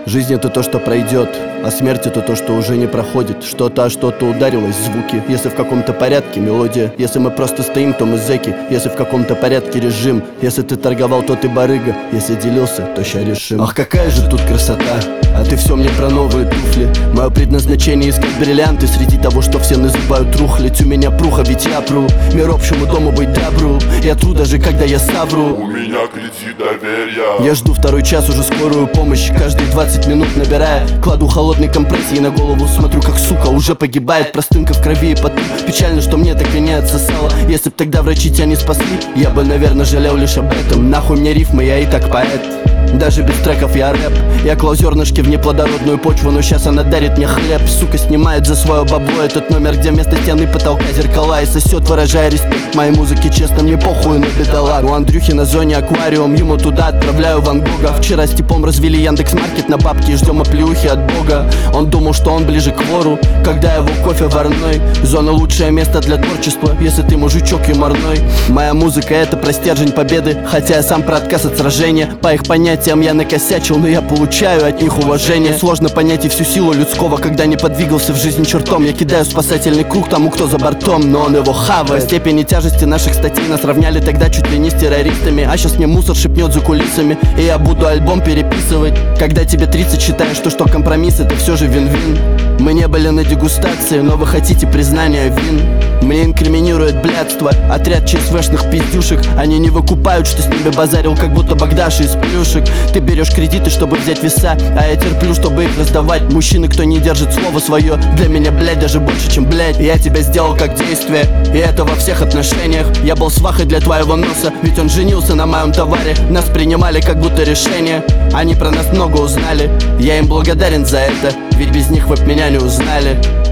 Жизнь — это то, что пройдет, а смерть — это то, что уже не проходит. Что-то, а что-то ударилось, звуки. Если в каком-то порядке мелодия, если мы просто стоим, то мы зэки. Если в каком-то порядке режим, если ты торговал, то ты барыга. Если делился, то ща решим. Ах, какая же тут красота, а ты все мне про новые туфли. Мое предназначение — искать бриллианты среди того, что все называют рухлядь. У меня пруха, ведь я пру, мир общему дому быть добру. Я тру даже когда я совру. У меня кредит доверия. Я жду второй час, уже скорую помощь. Каждые 20 минут набирая, кладу холодной компрессии на голову. Смотрю, как сука уже погибает. Простынка в крови и потом. Печально, что мне так и не отсосало. Если б тогда врачи тебя не спасли, я бы, наверное, жалел лишь об этом. Нахуй мне рифмы, я и так поэт. Даже без треков я рэп. Я клал зернышки в неплодородную почву, но сейчас она дарит мне хлеб. Сука снимает за свое бабло этот номер, где вместо стены потолка зеркала. И сосет, выражая респект моей музыке. Честно, мне похуй на бедолаг. У Андрюхи на зоне аквариум, ему туда отправляю Ван Гога. Вчера с типом развели Яндекс.Маркет на бабки и ждем оплеухи от бога. Он думал, что он ближе к вору, когда его кофе варной. Зона — лучшее место для творчества, если ты мужичок юморной. Моя музыка — это про стержень победы, хотя я сам про отказ от сражения. По их понятиям я накосячил, но я получаю от них уважение. Сложно понять и всю силу людского, когда не подвигался в жизни чертом. Я кидаю спасательный круг тому, кто за бортом, но он его хавает. По степени тяжести наших статей нас равняли тогда чуть ли не с террористами. А сейчас мне мусор шепнет за кулисами, и я буду альбом переписывать. Когда тебе 30, считаешь, что компромисс — это все же вин-вин. Мы не были на дегустации, но вы хотите признания вин. Мне инкриминирует блядство отряд ЧСВшных пиздюшек. Они не выкупают, что с ними базарил, как будто Богдаша из плюшек. Ты берешь кредиты, чтобы взять веса, а я терплю, чтобы их раздавать. Мужчины, кто не держит слово свое, для меня, блядь, даже больше, чем блядь. Я тебя сделал как действие, и это во всех отношениях. Я был свахой для твоего носа, ведь он женился на моем товаре. Нас принимали как будто решение, они про нас много узнали. Я им благодарен за это, ведь без них вы б меня не узнали.